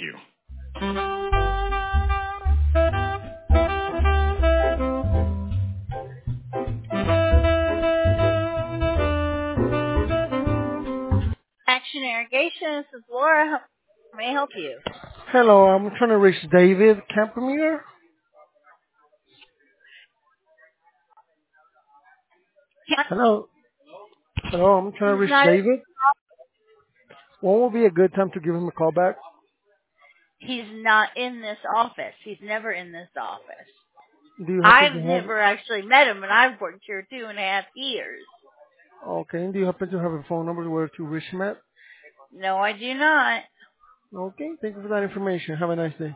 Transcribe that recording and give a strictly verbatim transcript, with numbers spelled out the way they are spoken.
you. Action Irrigation, this is Laura. How may I help you? Hello, I'm trying to reach David Campamere. Hello. Hello, I'm trying to He's reach not. David. When will be a good time to give him a call back? He's not in this office. He's never in this office. Do you happen I've to have? never actually met him, and I've worked here two and a half years. Okay, and do you happen to have a phone number where to reach him at? No, I do not. Okay, thank you for that information. Have a nice day.